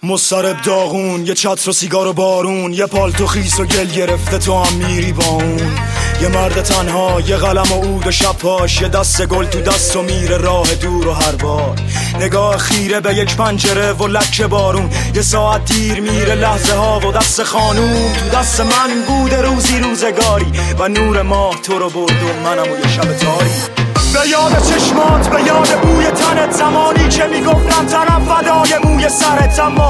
مضطرب داغون، یه چتر و سیگار و بارون، یه پالتو خیس و گل گرفته تو هم میری با اون. یه مرد تنها، یه قلم و عود و شب پاش، یه دست گل تو دست و میره راه دور و هر بار نگاه خیره به یک پنجره و لکه بارون. یه ساعت دیر میره لحظه ها و دست خانوم تو دست من بوده روزی روزگاری و نور ماه تو رو برد و منم و یه شب تاری. به یاد چشمات، به یاد بوی تنت، زمانی که میگفتم تنم فدای موی سرت، اما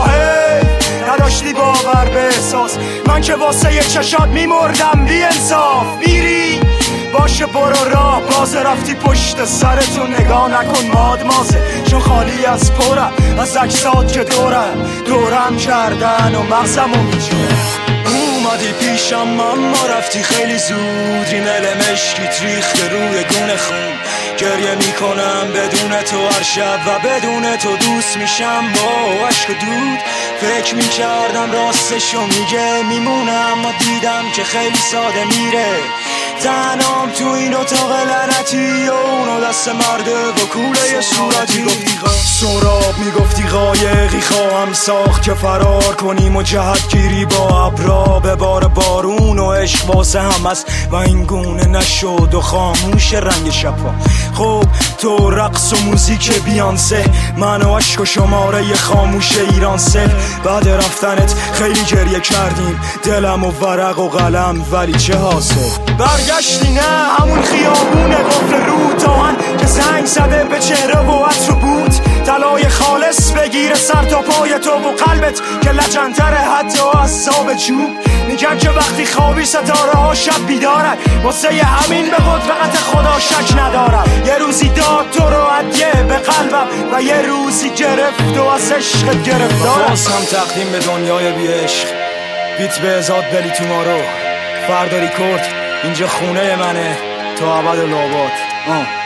نداشتی باور به احساس من که واسه یه چشات میمردم بی انصاف. میری باشه برو راه بازه، رفتی پشت سرتو نگاه نکن مادمازه، چون خالی از پرم از اجساد که دورم کردن و مغزمو میجونه. اومدی پیشم اما رفتی خیلی زود، ریمل مشکیت ریخته روی گونه خون. گریه میکنم بدون تو هر شب و بدون تو دوست میشم با عشق و دود. فکر میکردم راستشو میگه میمونم، اما دیدم که خیلی ساده میره. تنام تو این اتاق لعنتی و اونو دست مرده و کوله صورتی. سراب میگفتی قایقی خواهم ساخت که فرار کنیم و جهت گیری با ابرا به بار بارون و عشق واسه هم است و این گونه نشد و خاموش رنگ شبا. خب تو رقص و موزیک بیانسه، من و عشق و شماره خاموش ایران سه. بعد رفتنت خیلی گریه کردیم دلم و ورق و قلم، ولی چه حاصل؟ برگشتی نه همون خیابونه قفل رو تاهن که زنگ زده به چهره و عطر و بود. طلای خالص بگیره سر تا پای تو و قلبت که لجنتره حتی از صاب جوب. میگن که وقتی خوابی ستاره ها شب بیدارن، واسه همین به قدرت خدا شک ندارم. یه روزی داد تو رو هدیه به قلبم و یه روزی گرفت و از عشقت گرفتارم. باز هم تقدیم به دنیای بی عشق، بیت به ازاد بلی تومارو. فردا ریکورد، اینجا خونه منه تا ابد الآباد.